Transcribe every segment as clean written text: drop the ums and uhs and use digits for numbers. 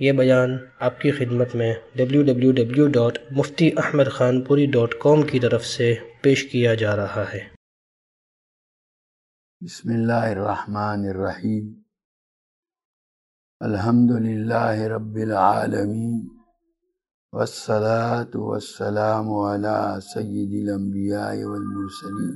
یہ بیان آپ کی خدمت میں www.muftiahmedkhanpuri.com کی طرف سے پیش کیا جا رہا ہے۔ بسم اللہ الرحمن الرحیم۔ الحمد للہ رب العالمین والصلاة والسلام علی سید الانبیاء والمرسلین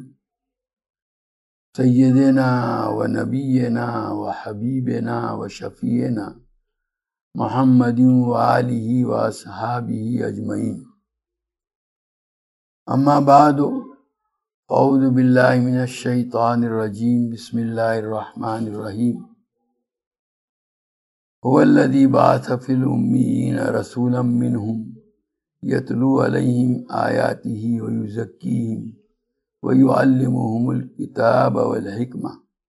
سیدنا و نبینا و حبیبنا و شفیعنا محمد و آلہ و اصحابہ اجمعین، اما بعد اعوذ باللہ من الشیطان الرجیم، بسم اللہ الرحمن الرحیم۔ هو الذی بعث فی الامیین رسولا منہم یتلو علیہم آیاتہ ویزکیہم ویعلمہم الکتاب والحکمہ۔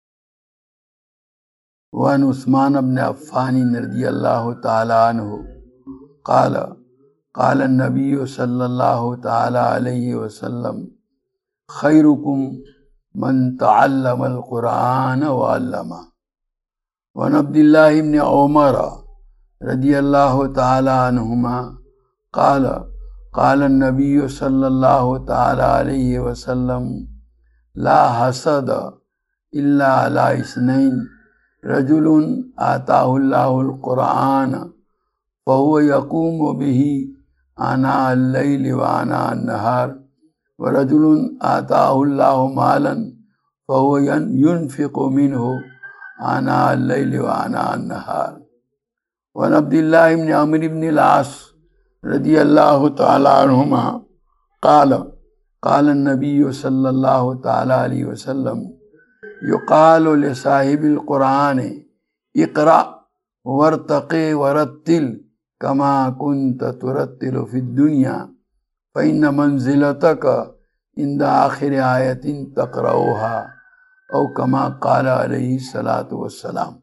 وعن عثمان بن عفان رضی اللہ تعالی عنہ قال قال النبی صلی اللہ تعالی علیہ وسلم خیرکم من تعلم القرآن وعلمہ۔ وعن عبد اللہ بن عمر رضی اللہ تعالی عنہما قال قال النبی صلی اللہ تعالی علیہ وسلم لا حسد الا علی اثنین، رجل آتاہ اللہ القرآن فهو یقوم به آناء اللیل وآناء النہار، ورجل آتاہ اللہ مالا فهو ينفق منه آناء اللیل وآناء النہار۔ وعن عبد اللہ بن عمرو بن العاص رضی اللہ تعالی عنہما قال قال النبی صلی اللہ تعالی علیہ وسلم یقال لصاحب القرآن اقرأ وارتق ورتل کما کنت ترتل فی الدنیا فإن منزلتک عند آخر آیت تقرأها او کما قال علیہ الصلاۃ والسلام۔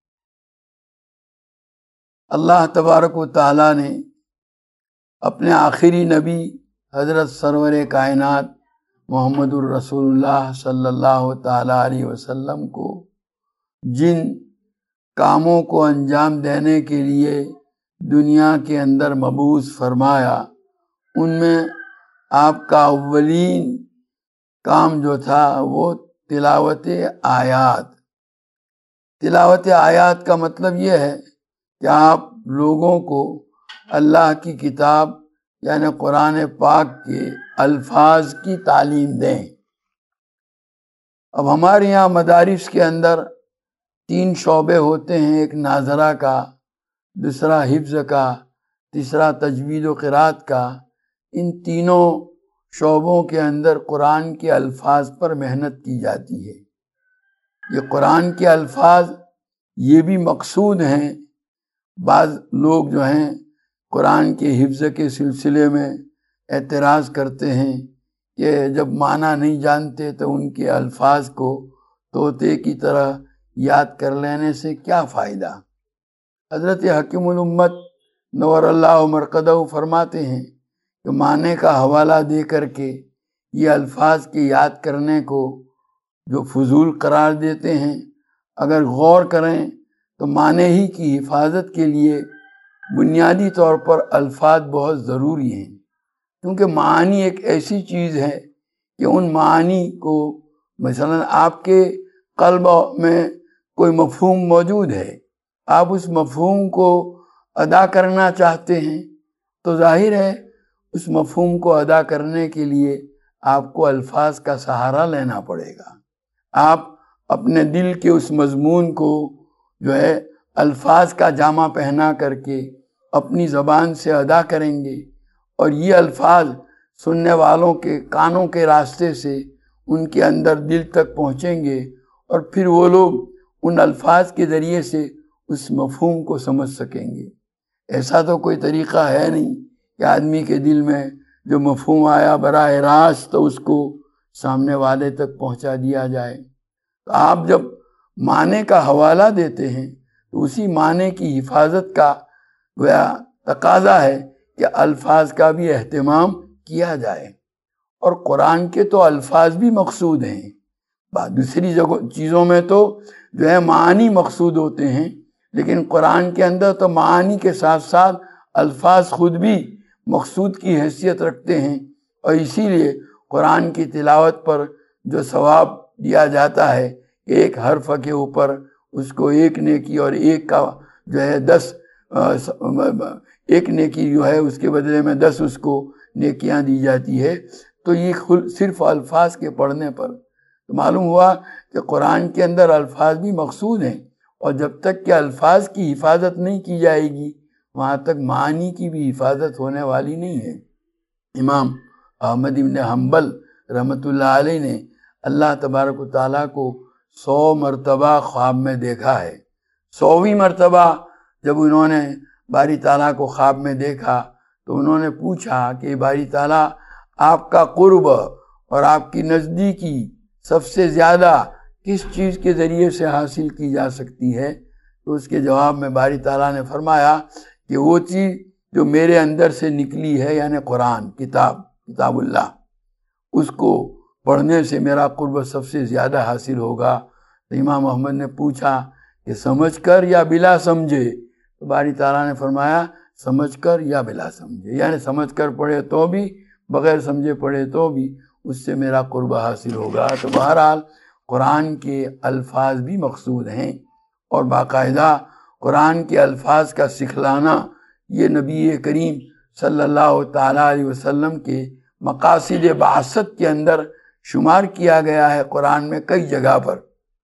اللہ تبارک و تعالیٰ نے اپنے آخری نبی حضرت سرور کائنات محمد الرسول اللہ صلی اللہ تعالیٰ علیہ وسلم کو جن کاموں کو انجام دینے کے لیے دنیا کے اندر مبعوث فرمایا، ان میں آپ کا اولین کام جو تھا وہ تلاوت آیات۔ تلاوت آیات کا مطلب یہ ہے کہ آپ لوگوں کو اللہ کی کتاب یعنی قرآن پاک کے الفاظ کی تعلیم دیں۔ اب ہمارے یہاں مدارس کے اندر 3 شعبے ہوتے ہیں، ایک ناظرہ کا، دوسرا حفظ کا، تیسرا تجوید و قرات کا۔ ان تینوں شعبوں کے اندر قرآن کے الفاظ پر محنت کی جاتی ہے۔ یہ قرآن کے الفاظ یہ بھی مقصود ہیں۔ بعض لوگ جو ہیں قرآن کے حفظ کے سلسلے میں اعتراض کرتے ہیں کہ جب معنی نہیں جانتے تو ان کے الفاظ کو طوطے کی طرح یاد کر لینے سے کیا فائدہ۔ حضرت حکیم الامت نور اللہ مرقدہ فرماتے ہیں کہ معنی کا حوالہ دے کر کے یہ الفاظ کے یاد کرنے کو جو فضول قرار دیتے ہیں، اگر غور کریں تو معنی ہی کی حفاظت کے لیے بنیادی طور پر الفاظ بہت ضروری ہیں، کیونکہ معانی ایک ایسی چیز ہے کہ ان معانی کو مثلا آپ کے قلب میں کوئی مفہوم موجود ہے، آپ اس مفہوم کو ادا کرنا چاہتے ہیں تو ظاہر ہے اس مفہوم کو ادا کرنے کے لیے آپ کو الفاظ کا سہارا لینا پڑے گا۔ آپ اپنے دل کے اس مضمون کو جو ہے الفاظ کا جامہ پہنا کر کے اپنی زبان سے ادا کریں گے، اور یہ الفاظ سننے والوں کے کانوں کے راستے سے ان کے اندر دل تک پہنچیں گے، اور پھر وہ لوگ ان الفاظ کے ذریعے سے اس مفہوم کو سمجھ سکیں گے۔ ایسا تو کوئی طریقہ ہے نہیں کہ آدمی کے دل میں جو مفہوم آیا براہ راست تو اس کو سامنے والے تک پہنچا دیا جائے۔ تو آپ جب معنی کا حوالہ دیتے ہیں تو اسی معنی کی حفاظت کا گویا تقاضا ہے کہ الفاظ کا بھی اہتمام کیا جائے، اور قرآن کے تو الفاظ بھی مقصود ہیں، دوسری چیزوں میں تو جو ہے معانی مقصود ہوتے ہیں، لیکن قرآن کے اندر تو معانی کے ساتھ ساتھ الفاظ خود بھی مقصود کی حیثیت رکھتے ہیں، اور اسی لیے قرآن کی تلاوت پر جو ثواب دیا جاتا ہے، ایک حرف کے اوپر اس کو ایک نیکی، اور ایک کا جو ہے 10 ایک نیکی جو ہے اس کے بدلے میں 10 اس کو نیکیاں دی جاتی ہے۔ تو یہ صرف الفاظ کے پڑھنے پر تو معلوم ہوا کہ قرآن کے اندر الفاظ بھی مقصود ہیں، اور جب تک کہ الفاظ کی حفاظت نہیں کی جائے گی وہاں تک معانی کی بھی حفاظت ہونے والی نہیں ہے۔ امام احمد بن حنبل رحمۃ اللہ علیہ نے اللہ تبارک و تعالیٰ کو 100 مرتبہ خواب میں دیکھا ہے۔ 100ویں مرتبہ جب انہوں نے باری تعالیٰ کو خواب میں دیکھا تو انہوں نے پوچھا کہ باری تعالیٰ آپ کا قرب اور آپ کی نزدیکی سب سے زیادہ کس چیز کے ذریعے سے حاصل کی جا سکتی ہے؟ تو اس کے جواب میں باری تعالیٰ نے فرمایا کہ وہ چیز جو میرے اندر سے نکلی ہے، یعنی قرآن، کتاب اللہ، اس کو پڑھنے سے میرا قرب سب سے زیادہ حاصل ہوگا۔ تو امام احمد نے پوچھا کہ سمجھ کر یا بلا سمجھے؟ تو باری تعالیٰ نے فرمایا سمجھ کر یا بلا سمجھے، یعنی سمجھ کر پڑھے تو بھی، بغیر سمجھے پڑھے تو بھی اس سے میرا قرب حاصل ہوگا۔ تو بہرحال قرآن کے الفاظ بھی مقصود ہیں، اور باقاعدہ قرآن کے الفاظ کا سکھلانا یہ نبی کریم صلی اللہ تعالیٰ علیہ وسلم کے مقاصد بعثت کے اندر شمار کیا گیا ہے قرآن میں کئی جگہ پر۔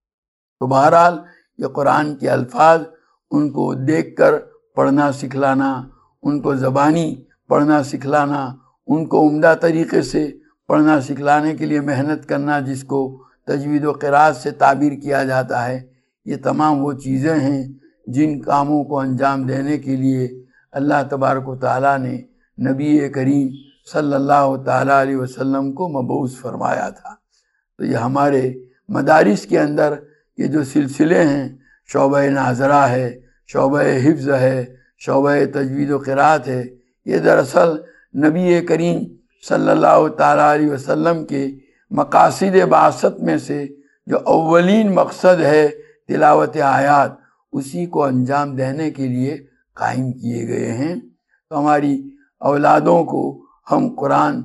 تو بہرحال یہ قرآن کے الفاظ، ان کو دیکھ کر پڑھنا سکھلانا، ان کو زبانی پڑھنا سکھلانا، ان کو عمدہ طریقے سے پڑھنا سکھلانے کے لیے محنت کرنا، جس کو تجوید و قراءت سے تعبیر کیا جاتا ہے، یہ تمام وہ چیزیں ہیں جن کاموں کو انجام دینے کے لیے اللہ تبارک و تعالیٰ نے نبی کریم صلی اللہ تعالیٰ علیہ وسلم کو مبعوث فرمایا تھا۔ تو یہ ہمارے مدارس کے اندر یہ جو سلسلے ہیں، شعبہ ناظرہ ہے، شعبہ حفظ ہے، شعبہ تجوید و قراءت ہے، یہ دراصل نبی کریم صلی اللہ تعالیٰ علیہ وسلم کے مقاصد بعثت میں سے جو اولین مقصد ہے تلاوت آیات، اسی کو انجام دینے کے لیے قائم کیے گئے ہیں۔ تو ہماری اولادوں کو ہم قرآن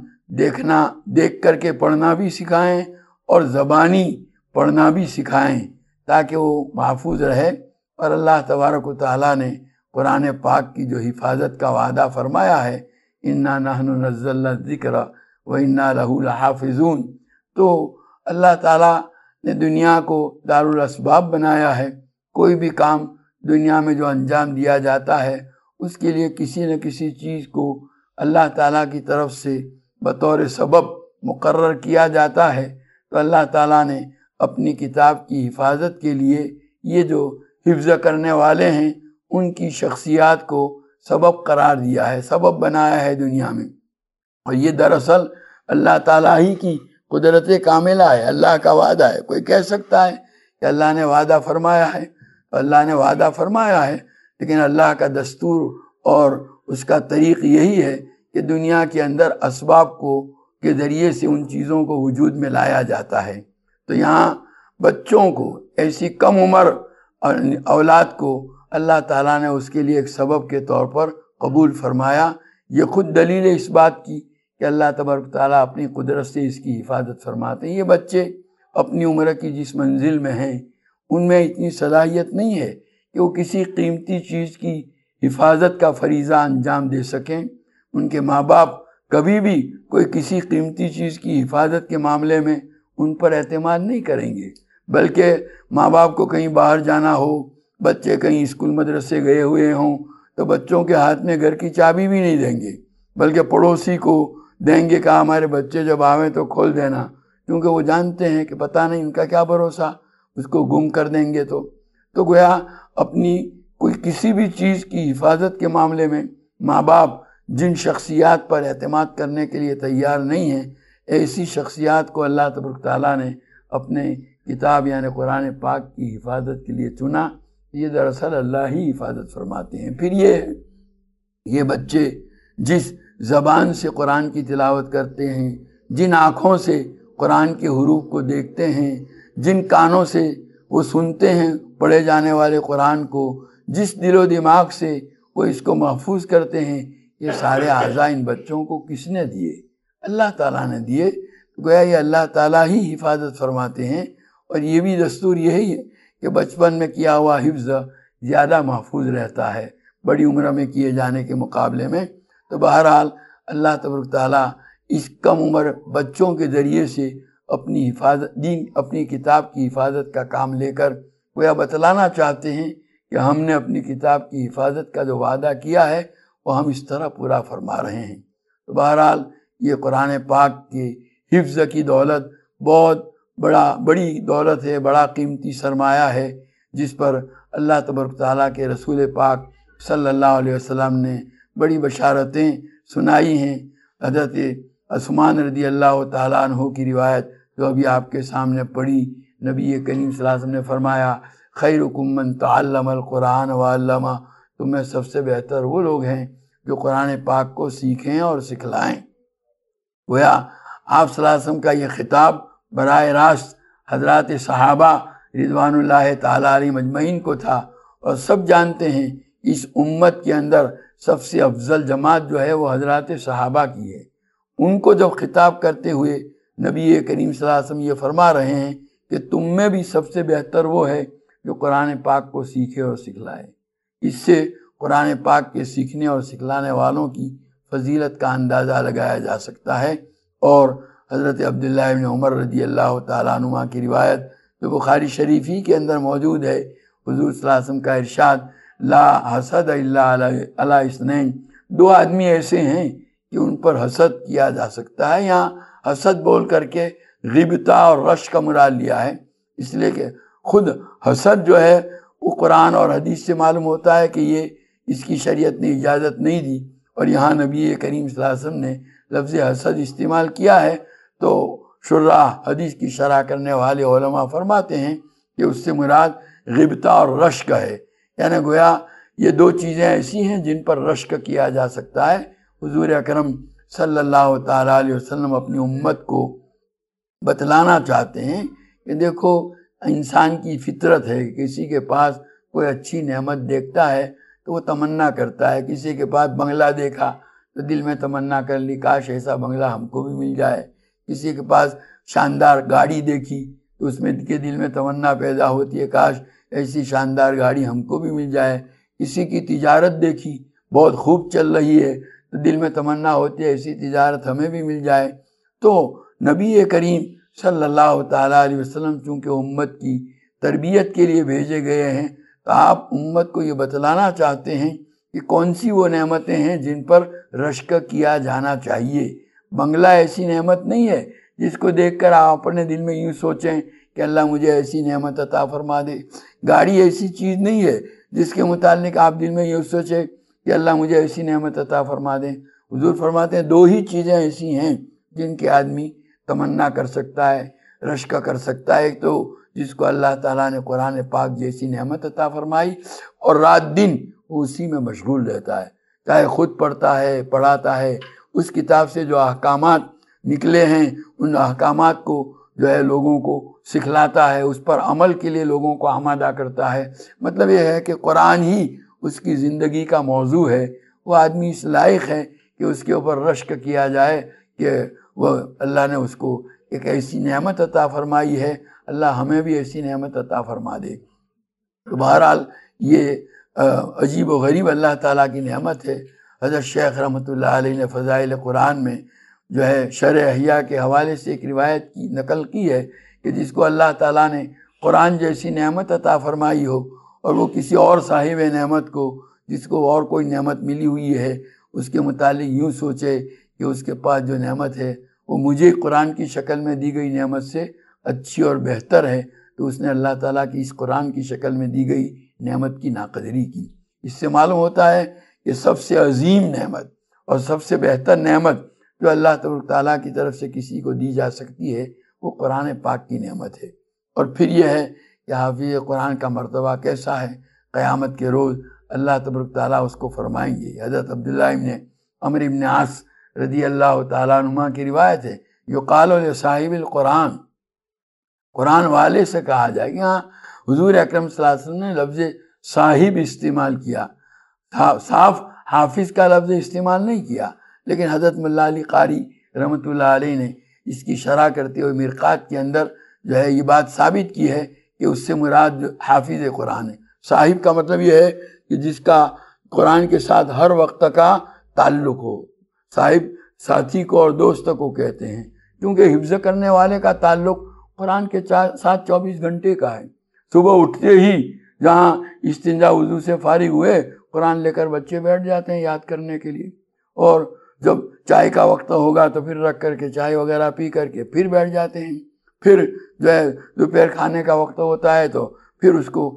دیکھ کر کے پڑھنا بھی سکھائیں اور زبانی پڑھنا بھی سکھائیں، تاکہ وہ محفوظ رہے۔ اور اللہ تبارک و تعالیٰ نے قرآن پاک کی جو حفاظت کا وعدہ فرمایا ہے، اِنَّا نَحْنُ نَزَّلْنَا الذِّكْرَ وَإِنَّا لَهُ لَحَافِظُونَ، تو اللہ تعالیٰ نے دنیا کو دارالاسباب بنایا ہے۔ کوئی بھی کام دنیا میں جو انجام دیا جاتا ہے، اس کے لیے کسی نہ کسی چیز کو اللہ تعالیٰ کی طرف سے بطور سبب مقرر کیا جاتا ہے۔ تو اللہ تعالیٰ نے اپنی کتاب کی حفاظت کے لیے یہ جو حفظ کرنے والے ہیں ان کی شخصیات کو سبب قرار دیا ہے، سبب بنایا ہے دنیا میں۔ اور یہ دراصل اللہ تعالیٰ ہی کی قدرت کاملہ ہے، اللہ کا وعدہ ہے۔ کوئی کہہ سکتا ہے کہ اللہ نے وعدہ فرمایا ہے، اللہ نے وعدہ فرمایا ہے، لیکن اللہ کا دستور اور اس کا طریق یہی ہے کہ دنیا کے اندر اسباب کے ذریعے سے ان چیزوں کو وجود میں لایا جاتا ہے۔ تو یہاں بچوں کو، ایسی کم عمر اولاد کو اللہ تعالیٰ نے اس کے لیے ایک سبب کے طور پر قبول فرمایا۔ یہ خود دلیل ہے اس بات کی کہ اللہ تبارک تعالیٰ اپنی قدرت سے اس کی حفاظت فرماتے ہیں۔ یہ بچے اپنی عمر کی جس منزل میں ہیں، ان میں اتنی صلاحیت نہیں ہے کہ وہ کسی قیمتی چیز کی حفاظت کا فریضہ انجام دے سکیں۔ ان کے ماں باپ کبھی بھی کوئی کسی قیمتی چیز کی حفاظت کے معاملے میں ان پر اعتماد نہیں کریں گے، بلکہ ماں باپ کو کہیں باہر جانا ہو، بچے کہیں اسکول مدرسے گئے ہوئے ہوں تو بچوں کے ہاتھ میں گھر کی چابی بھی نہیں دیں گے، بلکہ پڑوسی کو دیں گے کہ ہمارے بچے جب آویں تو کھول دینا، کیونکہ وہ جانتے ہیں کہ پتہ نہیں ان کا کیا بھروسہ، اس کو گم کر دیں گے تو گویا اپنی کوئی کسی بھی چیز کی حفاظت کے معاملے میں ماں باپ جن شخصیات پر اعتماد کرنے کے لیے تیار نہیں ہیں، ایسی شخصیات کو اللہ تبارک تعالیٰ نے اپنے کتاب یعنی قرآن پاک کی حفاظت کے لیے چنا۔ یہ دراصل اللہ ہی حفاظت فرماتے ہیں۔ پھر یہ بچے جس زبان سے قرآن کی تلاوت کرتے ہیں، جن آنکھوں سے قرآن کے حروف کو دیکھتے ہیں، جن کانوں سے وہ سنتے ہیں پڑھے جانے والے قرآن کو، جس دل و دماغ سے وہ اس کو محفوظ کرتے ہیں، یہ سارے اعضاء ان بچوں کو کس نے دیے؟ اللہ تعالیٰ نے دیے۔ گویا یہ اللہ تعالیٰ ہی حفاظت فرماتے ہیں، اور یہ بھی دستور یہی ہے کہ بچپن میں کیا ہوا حفظ زیادہ محفوظ رہتا ہے بڑی عمر میں کیے جانے کے مقابلے میں۔ تو بہرحال اللہ تبارک تعالیٰ اس کم عمر بچوں کے ذریعے سے اپنی حفاظت، دین، اپنی کتاب کی حفاظت کا کام لے کر گویا بتلانا چاہتے ہیں کہ ہم نے اپنی کتاب کی حفاظت کا جو وعدہ کیا ہے وہ ہم اس طرح پورا فرما رہے ہیں۔ تو بہرحال یہ قرآن پاک کے حفظ کی دولت بہت بڑی دولت ہے، بڑا قیمتی سرمایہ ہے، جس پر اللہ تبارک تعالیٰ کے رسول پاک صلی اللہ علیہ وسلم نے بڑی بشارتیں سنائی ہیں۔ حضرت عثمان رضی اللہ تعالیٰ عنہ کی روایت جو ابھی آپ کے سامنے پڑھی، نبی کریم صلی اللہ علیہ وسلم نے فرمایا خیرکم من تعلم القرآن وعلمہ، تم میں سب سے بہتر وہ لوگ ہیں جو قرآن پاک کو سیکھیں اور سکھلائیں۔ گویا آپ صلی اللہ علیہ وسلم کا یہ خطاب براہ راست حضرات صحابہ رضوان اللہ تعالیٰ علیہ مجمعین کو تھا، اور سب جانتے ہیں اس امت کے اندر سب سے افضل جماعت جو ہے وہ حضرات صحابہ کی ہے۔ ان کو جب خطاب کرتے ہوئے نبی کریم صلی اللہ علیہ وسلم یہ فرما رہے ہیں کہ تم میں بھی سب سے بہتر وہ ہے جو قرآن پاک کو سیکھے اور سکھلائے، اس سے قرآن پاک کے سیکھنے اور سکھلانے والوں کی فضیلت کا اندازہ لگایا جا سکتا ہے۔ اور حضرت عبداللہ ابن عمر رضی اللہ تعالیٰ عنہ کی روایت جو بخاری شریف ہی کے اندر موجود ہے، حضور صلی اللہ علیہ وسلم کا ارشاد لا حسد الا علی اثنین، دو آدمی ایسے ہیں کہ ان پر حسد کیا جا سکتا ہے۔ یہاں حسد بول کر کے غیبتہ اور رش کا مراد لیا ہے، اس لیے کہ خود حسد جو ہے وہ قرآن اور حدیث سے معلوم ہوتا ہے کہ یہ اس کی شریعت نے اجازت نہیں دی، اور یہاں نبی کریم صلی اللہ علیہ وسلم نے لفظ حسد استعمال کیا ہے۔ تو شراح حدیث کی شرح کرنے والے علماء فرماتے ہیں کہ اس سے مراد غیبتہ اور رشک ہے، یعنی گویا یہ دو چیزیں ایسی ہیں جن پر رشک کیا جا سکتا ہے۔ حضور اکرم صلی اللہ تعالیٰ علیہ وسلم اپنی امت کو بتلانا چاہتے ہیں کہ دیکھو انسان کی فطرت ہے کہ کسی کے پاس کوئی اچھی نعمت دیکھتا ہے تو وہ تمنا کرتا ہے، کسی کے پاس بنگلہ دیکھا تو دل میں تمنا کر لی کاش ایسا بنگلہ ہم کو بھی مل جائے، کسی کے پاس شاندار گاڑی دیکھی تو اس میں کے دل میں تمنا پیدا ہوتی ہے کاش ایسی شاندار گاڑی ہم کو بھی مل جائے، کسی کی تجارت دیکھی بہت خوب چل رہی ہے تو دل میں تمنا ہوتی ہے ایسی تجارت ہمیں بھی مل جائے۔ تو نبی کریم صلی اللہ تعالیٰ علیہ وسلم چونکہ امت کی تربیت کے لیے بھیجے گئے ہیں تو آپ امت کو یہ بتلانا چاہتے ہیں کہ کون سی وہ نعمتیں ہیں جن پر رشک کیا جانا چاہیے۔ بنگلہ ایسی نعمت نہیں ہے جس کو دیکھ کر آپ اپنے دل میں یوں سوچیں کہ اللہ مجھے ایسی نعمت عطا فرما دے، گاڑی ایسی چیز نہیں ہے جس کے متعلق آپ دل میں یوں سوچیں کہ اللہ مجھے ایسی نعمت عطا فرما دیں۔ حضور فرماتے ہیں دو ہی چیزیں ایسی ہیں جن کے آدمی تمنا کر سکتا ہے، رشک کر سکتا ہے، ایک تو جس کو اللہ تعالیٰ نے قرآن پاک جیسی نعمت عطا فرمائی اور رات دن وہ اسی میں مشغول رہتا ہے، چاہے خود پڑھتا ہے، پڑھاتا ہے، اس کتاب سے جو احکامات نکلے ہیں ان احکامات کو جو ہے لوگوں کو سکھلاتا ہے، اس پر عمل کے لیے لوگوں کو آمادہ کرتا ہے۔ مطلب یہ ہے کہ قرآن ہی اس کی زندگی کا موضوع ہے، وہ آدمی اس لائق ہے کہ اس کے اوپر رشک کیا جائے کہ وہ اللہ نے اس کو ایک ایسی نعمت عطا فرمائی ہے، اللہ ہمیں بھی ایسی نعمت عطا فرما دے۔ تو بہرحال یہ عجیب و غریب اللہ تعالیٰ کی نعمت ہے۔ حضرت شیخ رحمۃ اللہ علیہ نے فضائل قرآن میں جو ہے شرح احیاء کے حوالے سے ایک روایت کی نقل کی ہے کہ جس کو اللہ تعالیٰ نے قرآن جیسی نعمت عطا فرمائی ہو اور وہ کسی اور صاحب نعمت کو جس کو اور کوئی نعمت ملی ہوئی ہے اس کے متعلق یوں سوچے کہ اس کے پاس جو نعمت ہے وہ مجھے قرآن کی شکل میں دی گئی نعمت سے اچھی اور بہتر ہے، تو اس نے اللہ تعالیٰ کی اس قرآن کی شکل میں دی گئی نعمت کی ناقدری کی۔ اس سے معلوم ہوتا ہے کہ سب سے عظیم نعمت اور سب سے بہتر نعمت جو اللہ تبارک تعالیٰ کی طرف سے کسی کو دی جا سکتی ہے وہ قرآن پاک کی نعمت ہے۔ اور پھر یہ ہے کہ حافظ قرآن کا مرتبہ کیسا ہے، قیامت کے روز اللہ تبارک تعالیٰ اس کو فرمائیں گے۔ حضرت عبداللہ ابن عمرو ابن عاص رضی اللہ تعالیٰ عنہ کی روایت ہے، یقال لصاحب القرآن، قرآن والے سے کہا جائے گا۔ یہاں حضور اکرم صلی اللہ علیہ وسلم نے لفظ صاحب استعمال کیا، صاف حافظ کا لفظ استعمال نہیں کیا، لیکن حضرت ملا علی قاری رحمۃ اللہ علیہ نے اس کی شرح کرتے ہوئے مرقات کے اندر جو ہے یہ بات ثابت کی ہے کہ اس سے مراد جو حافظ قرآن ہے۔ صاحب کا مطلب یہ ہے کہ جس کا قرآن کے ساتھ ہر وقت کا تعلق ہو۔ صاحب ساتھی کو اور دوست کو کہتے ہیں، کیونکہ حفظ کرنے والے کا تعلق قرآن کے ساتھ 24 گھنٹے کا ہے۔ صبح اٹھتے ہی جہاں استنجا وضو سے فارغ ہوئے قرآن لے کر بچے بیٹھ جاتے ہیں یاد کرنے کے لیے، اور جب چائے کا وقت ہوگا تو پھر رکھ کر کے چائے وغیرہ پی کر کے پھر بیٹھ جاتے ہیں۔ پھر جو ہے دوپہر کھانے کا وقت ہوتا ہے تو پھر اس کو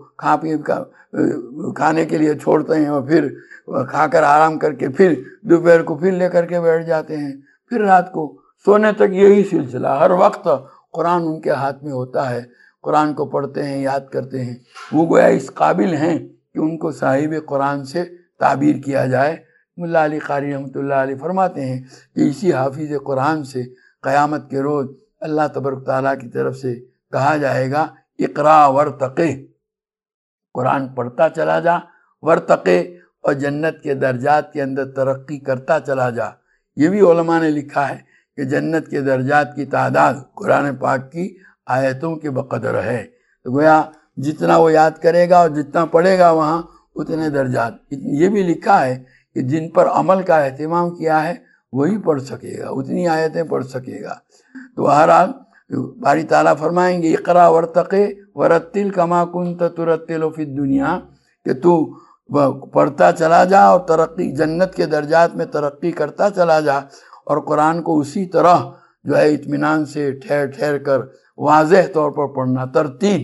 کھانے کے لیے چھوڑتے ہیں، اور پھر کھا کر آرام کر کے پھر دوپہر کو پھر لے کر کے بیٹھ جاتے ہیں، پھر رات کو سونے تک یہی سلسلہ، ہر وقت قرآن ان کے ہاتھ میں ہوتا ہے، قرآن کو پڑھتے ہیں، یاد کرتے ہیں۔ وہ گویا اس قابل ہیں کہ ان کو صاحب قرآن سے تعبیر کیا جائے۔ ملا علی قاری رحمۃ اللہ علیہ فرماتے ہیں کہ اسی حافظ قرآن سے قیامت کے روز اللہ تبارک تعالیٰ کی طرف سے کہا جائے گا اقرا ورتقے، قرآن پڑھتا چلا جا، ورتقے، اور جنت کے درجات کے اندر ترقی کرتا چلا جا۔ یہ بھی علماء نے لکھا ہے کہ جنت کے درجات کی تعداد قرآن پاک کی آیتوں کے بقدر ہے، تو گویا جتنا وہ یاد کرے گا اور جتنا پڑھے گا وہاں اتنے درجات۔ یہ بھی لکھا ہے کہ جن پر عمل کا اہتمام کیا ہے وہی پڑھ سکے گا، اتنی آیتیں پڑھ سکے گا۔ تو بہرحال باری تعالیٰ فرمائیں گے اقرا ورتقے ورتل کما کنت ترتل فی الدنیا، کہ تو پڑھتا چلا جا اور ترقی جنت کے درجات میں ترقی کرتا چلا جا، اور قرآن کو اسی طرح جو ہے اطمینان سے ٹھہر ٹھہر کر واضح طور پر پڑھنا۔ ترتیل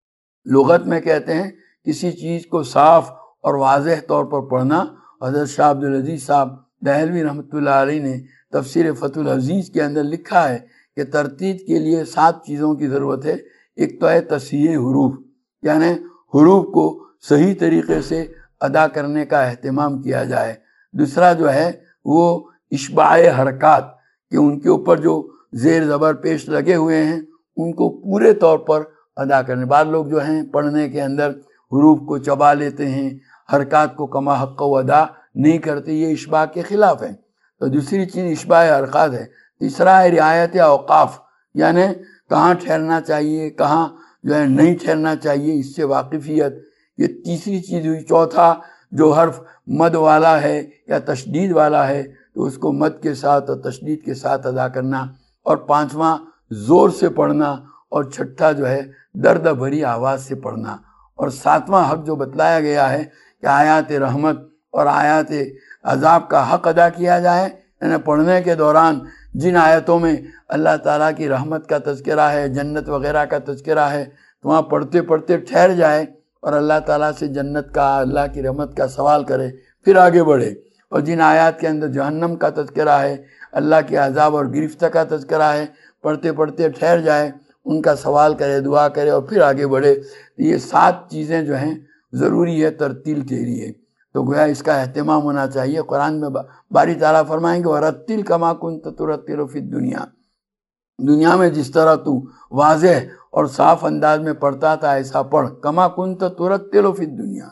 لغت میں کہتے ہیں کسی چیز کو صاف اور واضح طور پر پڑھنا۔ حضرت شاہ عبدالعزیز صاحب دہلوی رحمۃ اللہ علیہ نے تفسیر فتح العزیز کے اندر لکھا ہے کہ ترتیب کے لیے 7 چیزوں کی ضرورت ہے۔ ایک تو ہے تصحیح حروف، یعنی حروف کو صحیح طریقے سے ادا کرنے کا اہتمام کیا جائے۔ دوسرا جو ہے وہ اشباع حرکات، کہ ان کے اوپر جو زیر زبر پیش لگے ہوئے ہیں ان کو پورے طور پر ادا کرنے۔ بعض لوگ جو ہیں پڑھنے کے اندر حروف کو چبا لیتے ہیں، حرکات کو کما حق و ادا نہیں کرتے، یہ اشباع کے خلاف ہے۔ تو دوسری چیز اشباع حرکات ہے۔ تیسرا ہے رعایت اوقاف، یعنی کہاں ٹھہرنا چاہیے، کہاں جو ہے نہیں ٹھہرنا چاہیے، اس سے واقفیت، یہ تیسری چیز ہوئی۔ چوتھا جو حرف مد والا ہے یا تشدید والا ہے تو اس کو مد کے ساتھ اور تشدید کے ساتھ ادا کرنا، اور پانچواں زور سے پڑھنا، اور چھٹا جو ہے درد بھری آواز سے پڑھنا، اور ساتواں حق جو بتلایا گیا ہے کہ آیات رحمت اور آیات عذاب کا حق ادا کیا جائے، یعنی پڑھنے کے دوران جن آیتوں میں اللہ تعالیٰ کی رحمت کا تذکرہ ہے، جنت وغیرہ کا تذکرہ ہے، تو وہاں پڑھتے پڑھتے ٹھہر جائے اور اللہ تعالیٰ سے جنت کا، اللہ کی رحمت کا سوال کرے، پھر آگے بڑھے۔ اور جن آیات کے اندر جہنم کا تذکرہ ہے، اللہ کے عذاب اور گرفت کا تذکرہ ہے، پڑھتے پڑھتے ٹھہر جائے، ان کا سوال کرے، دعا کرے اور پھر آگے بڑھے۔ یہ 7 چیزیں جو ہیں ضروری ہے ترتیل کے لیے، تو گویا اس کا اہتمام ہونا چاہیے۔ قرآن میں باری تعالیٰ فرمائیں گے وَرَتِّلْ كَمَا كُنْتَ تُرَتِّلُ فِي الدُّنْيَا، دنیا میں جس طرح تو واضح اور صاف انداز میں پڑھتا تھا ایسا پڑھ۔ کما کنت ترتل فی الدنیا،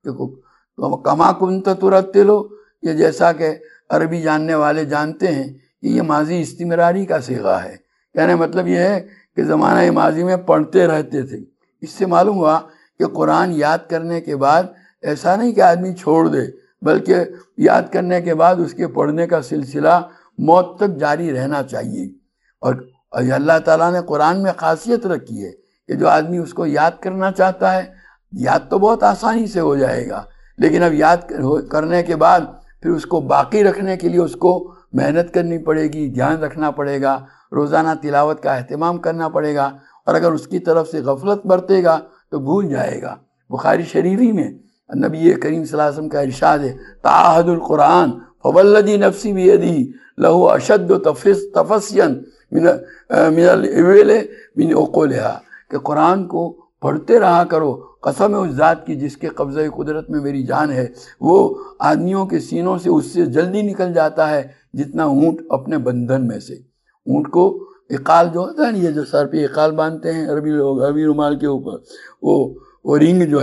دیکھو کما کنت ترتل، یہ جیسا کہ عربی جاننے والے جانتے ہیں کہ یہ ماضی استمراری کا صیغہ ہے، یعنی مطلب یہ ہے کہ زمانہ ماضی میں پڑھتے رہتے تھے۔ اس سے معلوم ہوا کہ قرآن یاد کرنے کے بعد ایسا نہیں کہ آدمی چھوڑ دے، بلکہ یاد کرنے کے بعد اس کے پڑھنے کا سلسلہ موت تک جاری رہنا چاہیے۔ اور اللہ تعالیٰ نے قرآن میں خاصیت رکھی ہے کہ جو آدمی اس کو یاد کرنا چاہتا ہے، یاد تو بہت آسانی سے ہو جائے گا، لیکن اب یاد کرنے کے بعد پھر اس کو باقی رکھنے کے لیے اس کو محنت کرنی پڑے گی، دھیان رکھنا پڑے گا، روزانہ تلاوت کا اہتمام کرنا پڑے گا، اور اگر اس کی طرف سے غفلت برتے گا تو بھول جائے گا۔ بخاری شریفی میں نبی کریم صلی اللہ علیہ وسلم کا ارشاد ہے تعاہد القرآن فوالذی نفسی بیدہ لہو اشد تفسیا من الابل من عقولها، کہ قرآن کو پڑھتے رہا کرو، قسم ہے اس ذات کی جس کے قبضہ قدرت میں میری جان ہے، وہ آدمیوں کے سینوں سے اس سے جلدی نکل جاتا ہے جتنا اونٹ اپنے بندھن میں سے۔ اونٹ کو اقال جو ہوتا ہے نا، یہ جو سر پہ اقال باندھتے ہیں عربی لوگ، عربی رومال کے اوپر، وہ رنگ جو ہے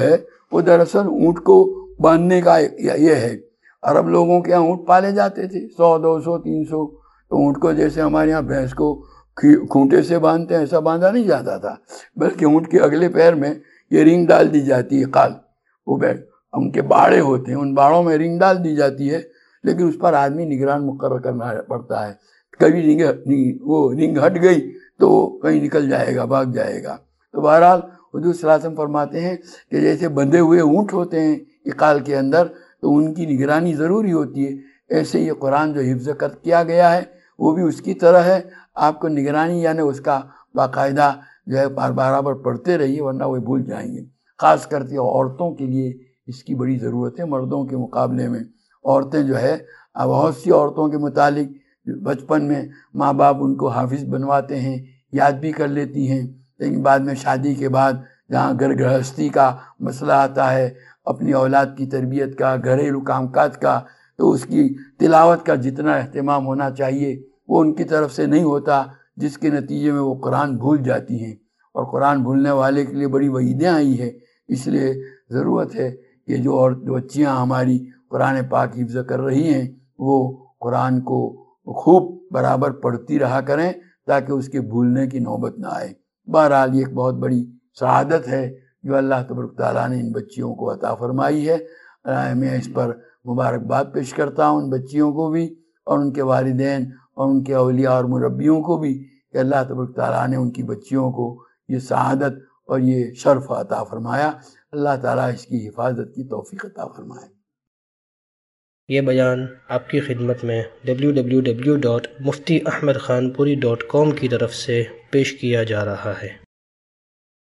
وہ دراصل اونٹ کو باندھنے کا یہ ہے. عرب لوگوں کے یہاں اونٹ پالے جاتے تھے 100 200 300. تو اونٹ کو جیسے ہمارے یہاں بھینس کو کھونٹے سے باندھتے ہیں ایسا باندھا نہیں جاتا تھا، بلکہ اونٹ کے اگلے پیر میں یہ رنگ ڈال دی جاتی ہے. قال وہ ان کے باڑے ہوتے ہیں، ان باڑوں میں رنگ ڈال دی جاتی ہے، لیکن اس پر آدمی نگران مقرر کرنا پڑتا ہے. کبھی وہ رنگ ہٹ گئی تو کہیں نکل جائے گا، بھاگ جائے گا. تو بہرحال حضور صلی اللہ علیہ وسلم فرماتے ہیں کہ جیسے بندھے ہوئے اونٹ ہوتے ہیں عقال کے اندر تو ان کی نگرانی ضروری ہوتی ہے، ایسے یہ قرآن جو حفظ کیا گیا ہے وہ بھی اس کی طرح ہے. آپ کو نگرانی یعنی اس کا باقاعدہ جو ہے برابر پڑھتے رہیے، ورنہ وہ بھول جائیں گے. خاص کر کے عورتوں کے لیے اس کی بڑی ضرورت ہے. مردوں کے مقابلے میں عورتیں جو ہے بہت سی عورتوں کے متعلق بچپن میں ماں باپ ان کو حافظ بنواتے ہیں، یاد بھی کر لیتی ہیں، لیکن بعد میں شادی کے بعد جہاں گھر گرہستی کا مسئلہ آتا ہے، اپنی اولاد کی تربیت کا، گھریلو کام کاج کا، تو اس کی تلاوت کا جتنا اہتمام ہونا چاہیے وہ ان کی طرف سے نہیں ہوتا، جس کے نتیجے میں وہ قرآن بھول جاتی ہیں. اور قرآن بھولنے والے کے لیے بڑی وعیدیں آئی ہیں. اس لیے ضرورت ہے کہ جو بچیاں ہماری قرآن پاک حفظ کر رہی ہیں وہ قرآن کو خوب برابر پڑھتی رہا کریں تاکہ اس کے بھولنے کی نوبت نہ آئے. بہرحال یہ ایک بہت بڑی سعادت ہے جو اللہ تبارک تعالیٰ نے ان بچیوں کو عطا فرمائی ہے. میں اس پر مبارکباد پیش کرتا ہوں ان بچیوں کو بھی اور ان کے والدین اور ان کے اولیاء اور مربیوں کو بھی کہ اللہ تبارک تعالیٰ نے ان کی بچیوں کو یہ سعادت اور یہ شرف عطا فرمایا. اللہ تعالیٰ اس کی حفاظت کی توفیق عطا فرمائے. یہ بیان آپ کی خدمت میں www.muftiahmedkhanpuri.com کی طرف سے پیش کیا جا رہا ہے.